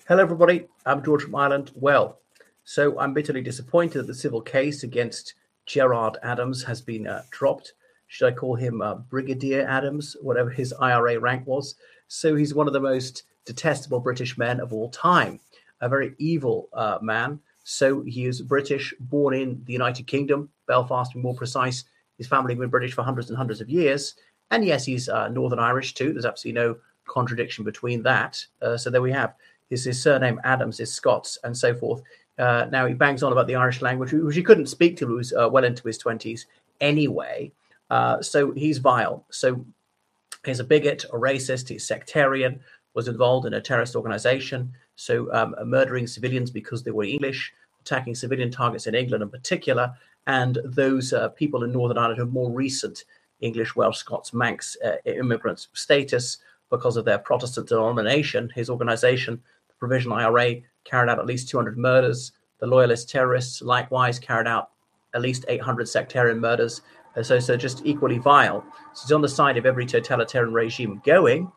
Hello, everybody. I'm George from Ireland. Well, so I'm bitterly disappointed that the civil case against Gerard Adams has been dropped. Should I call him Brigadier Adams, whatever his IRA rank was? So he's one of the most detestable British men of all time, a very evil man. So he is British, born in the United Kingdom, Belfast to be more precise. His family have been British for hundreds and hundreds of years. And yes, he's Northern Irish too. There's absolutely no contradiction between that. So there we have. His surname Adams is Scots and so forth. Now he bangs on about the Irish language, which he couldn't speak till he was well into his 20s anyway. So he's vile. So he's a bigot, a racist, he's sectarian, was involved in a terrorist organization. So murdering civilians because they were English, attacking civilian targets in England in particular, and those people in Northern Ireland who have more recent English, Welsh, Scots, Manx immigrant status because of their Protestant denomination. His organization, the Provisional IRA, carried out at least 200 murders. The Loyalist terrorists likewise carried out at least 800 sectarian murders. So just equally vile. So he's on the side of every totalitarian regime going,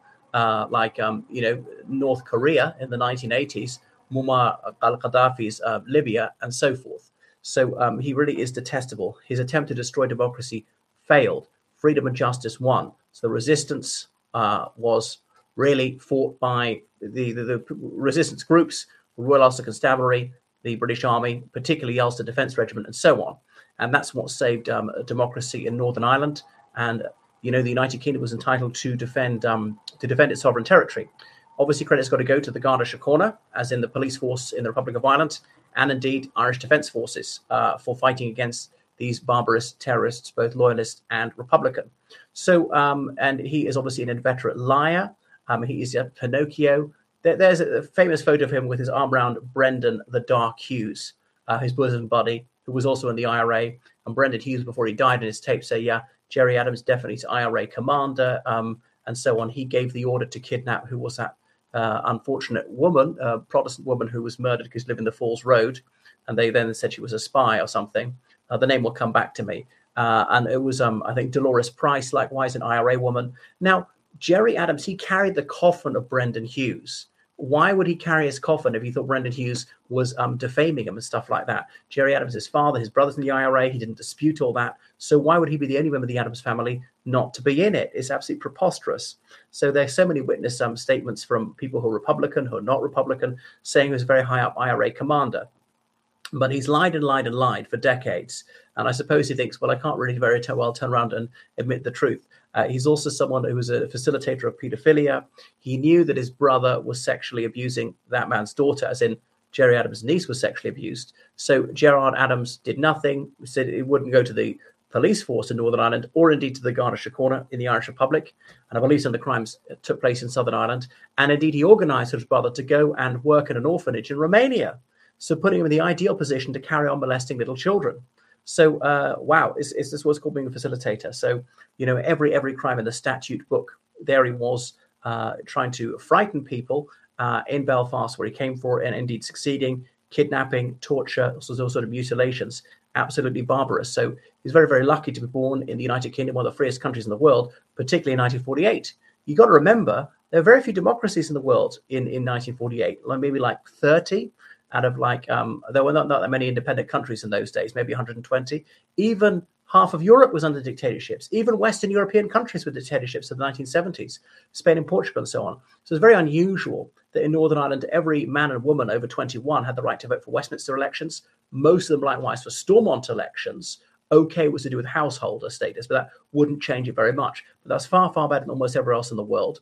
North Korea in the 1980s, Muammar al-Gaddafi's Libya, and so forth. So he really is detestable. His attempt to destroy democracy failed. Freedom and justice won. So the resistance was really fought by the resistance groups, Royal Ulster Constabulary, the British Army, particularly Ulster Defence Regiment, and so on. And that's what saved democracy in Northern Ireland. And the United Kingdom was entitled to defend its sovereign territory. Obviously, credit's got to go to the Garda Síochána, as in the police force in the Republic of Ireland, and indeed Irish Defence Forces for fighting against these barbarous terrorists, both loyalist and Republican. So, and he is obviously an inveterate liar. He is a Pinocchio. There's a famous photo of him with his arm around Brendan the Dark Hughes, his bosom buddy, who was also in the IRA. And Brendan Hughes, before he died in his tape, say, yeah, Gerry Adams definitely is IRA commander, and so on. He gave the order to kidnap, who was that unfortunate woman, Protestant woman who was murdered because she lived in the Falls Road. And they then said she was a spy or something. The name will come back to me. And it was, I think, Dolores Price, likewise, an IRA woman. Now, Gerry Adams, he carried the coffin of Brendan Hughes. Why would he carry his coffin if he thought Brendan Hughes was defaming him and stuff like that? Gerry Adams, his father, his brother's in the IRA. He didn't dispute all that. So why would he be the only member of the Adams family not to be in it? It's absolutely preposterous. So there's so many witness statements from people who are Republican, who are not Republican, saying he was a very high up IRA commander. But he's lied and lied and lied for decades. And I suppose he thinks, well, I can't really very well turn around and admit the truth. He's also someone who was a facilitator of paedophilia. He knew that his brother was sexually abusing that man's daughter, as in Gerry Adams' niece was sexually abused. So Gerard Adams did nothing. He said he wouldn't go to the police force in Northern Ireland or indeed to the Garda Síochána in the Irish Republic. And I believe some of the crimes took place in Southern Ireland. And indeed, he organised his brother to go and work in an orphanage in Romania. So putting him in the ideal position to carry on molesting little children. So, wow, is this what's called being a facilitator? So, every crime in the statute book, there he was trying to frighten people in Belfast, where he came for, and indeed succeeding, kidnapping, torture, all sorts of mutilations, absolutely barbarous. So he's very, very lucky to be born in the United Kingdom, one of the freest countries in the world, particularly in 1948. You've got to remember, there are very few democracies in the world in 1948, maybe like 30. Out of there were not that many independent countries in those days, maybe 120. Even half of Europe was under dictatorships. Even Western European countries were dictatorships in the 1970s, Spain and Portugal and so on. So it's very unusual that in Northern Ireland, every man and woman over 21 had the right to vote for Westminster elections. Most of them, likewise, for Stormont elections. Okay, was to do with householder status, but that wouldn't change it very much. But that's far, far better than almost everywhere else in the world.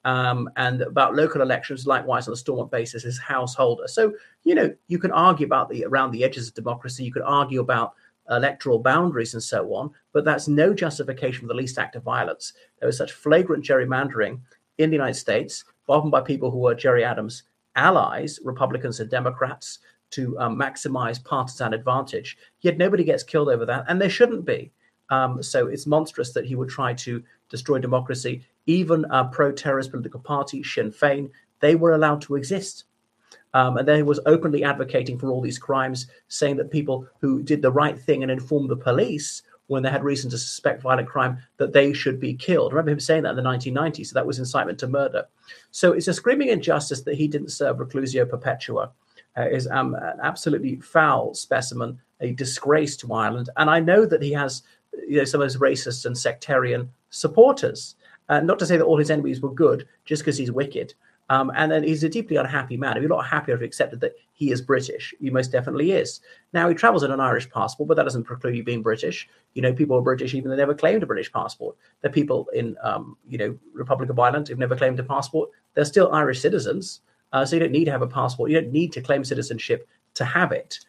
And about local elections, likewise, on a Stormont basis, is householder. So, you can argue about around the edges of democracy. You could argue about electoral boundaries and so on, but that's no justification for the least act of violence. There was such flagrant gerrymandering in the United States, often by people who were Gerry Adams' allies, Republicans and Democrats, to maximize partisan advantage. Yet nobody gets killed over that, and there shouldn't be. So it's monstrous that he would try to destroy democracy. Even pro-terrorist political party, Sinn Féin, they were allowed to exist. And then he was openly advocating for all these crimes, saying that people who did the right thing and informed the police when they had reason to suspect violent crime, that they should be killed. I remember him saying that in the 1990s. So that was incitement to murder. So it's a screaming injustice that he didn't serve Reclusio Perpetua. Is an absolutely foul specimen, a disgrace to Ireland. And I know that he has some of those racist and sectarian supporters. Not to say that all his enemies were good, just because he's wicked. And then he's a deeply unhappy man. If you're not happy or accepted that he is British, he most definitely is. Now, he travels in an Irish passport, but that doesn't preclude you being British. People are British even though they never claimed a British passport. There are people in, Republic of Ireland who've never claimed a passport. They're still Irish citizens. So you don't need to have a passport. You don't need to claim citizenship to have it.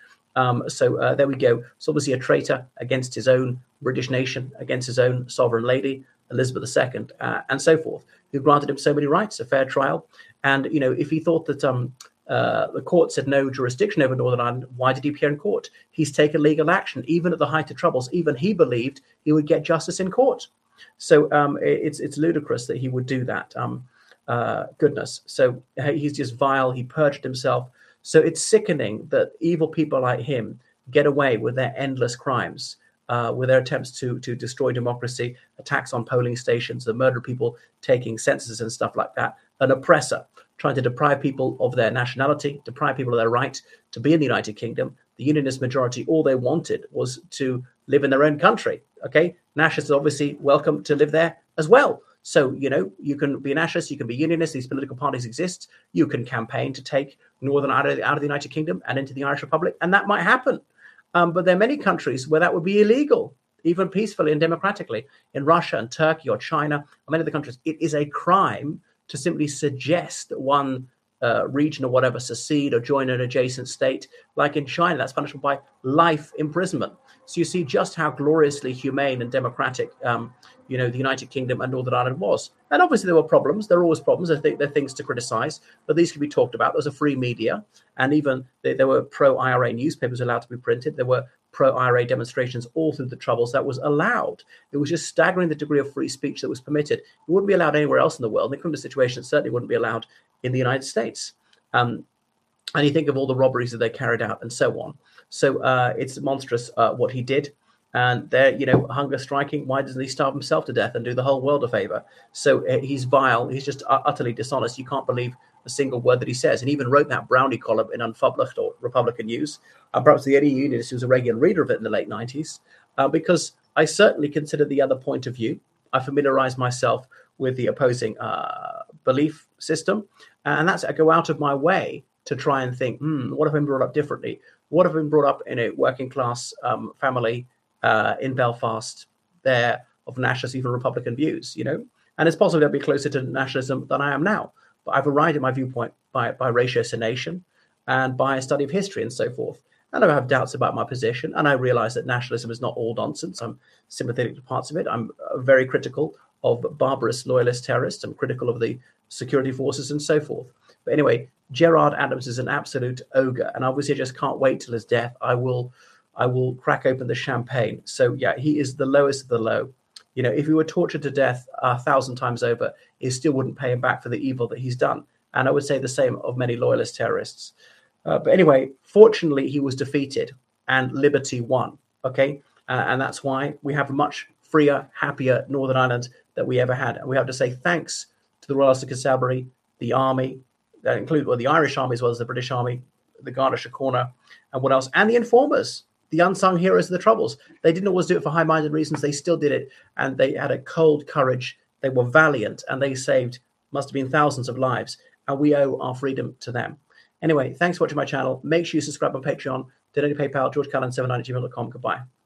So there we go. So obviously a traitor against his own British nation, against his own sovereign lady, Elizabeth II, and so forth, who granted him so many rights, a fair trial. And, if he thought that the courts had no jurisdiction over Northern Ireland, why did he appear in court? He's taken legal action, even at the height of troubles. Even he believed he would get justice in court. So it's ludicrous that he would do that. Goodness. So he's just vile. He perjured himself. So it's sickening that evil people like him get away with their endless crimes, with their attempts to destroy democracy, attacks on polling stations, the murder of people, taking censuses and stuff like that. An oppressor trying to deprive people of their nationality, deprive people of their right to be in the United Kingdom. The Unionist majority, all they wanted was to live in their own country. Okay, nationalists are obviously welcome to live there as well. So, you can be a nationalist, you can be unionist, these political parties exist. You can campaign to take Northern Ireland out of the United Kingdom and into the Irish Republic, and that might happen. But there are many countries where that would be illegal, even peacefully and democratically. In Russia and Turkey or China, or many other countries, it is a crime to simply suggest that one region or whatever secede or join an adjacent state. Like in China, that's punishable by life imprisonment. So you see just how gloriously humane and democratic, the United Kingdom and Northern Ireland was. And obviously there were problems. There are always problems. There are things to criticize, but these can be talked about. There was a free media, and even there were pro-IRA newspapers allowed to be printed. There were pro-IRA demonstrations all through the Troubles. That was allowed. It was just staggering the degree of free speech that was permitted. It wouldn't be allowed anywhere else in the world. In the criminal situation, it certainly wouldn't be allowed in the United States. And you think of all the robberies that they carried out and so on. So it's monstrous what he did. And there, hunger striking. Why doesn't he starve himself to death and do the whole world a favor? So he's vile. He's just utterly dishonest. You can't believe a single word that he says. And he even wrote that Brownie column in Unpublished or Republican News. Perhaps the only unionist who was a regular reader of it in the late 90s, because I certainly consider the other point of view. I familiarize myself with the opposing belief system. And that's, I go out of my way to try and think, what if I've been brought up differently? What if I've been brought up in a working class family in Belfast, there of nationalist, even Republican views, And it's possible I'll be closer to nationalism than I am now. But I've arrived at my viewpoint by ratiocination and by a study of history and so forth. And I have doubts about my position. And I realize that nationalism is not all nonsense. I'm sympathetic to parts of it. I'm very critical of barbarous loyalist terrorists. I'm critical of the security forces and so forth. But anyway, Gerard Adams is an absolute ogre. And obviously I just can't wait till his death. I will crack open the champagne. So yeah, he is the lowest of the low. If he were tortured to death 1,000 times over, it still wouldn't pay him back for the evil that he's done. And I would say the same of many loyalist terrorists. But anyway, fortunately, he was defeated and liberty won. Okay. And that's why we have a much freer, happier Northern Ireland that we ever had. And we have to say thanks to the Royal Ulster Constabulary, the Army, that include the Irish Army as well as the British Army, the Garda Síochána, and what else? And the informers, the unsung heroes of the Troubles. They didn't always do it for high-minded reasons. They still did it. And they had a cold courage. They were valiant. And they saved, must have been thousands of lives. And we owe our freedom to them. Anyway, thanks for watching my channel. Make sure you subscribe on Patreon. Donate to PayPal, georgecallan790@gmail.com. Goodbye.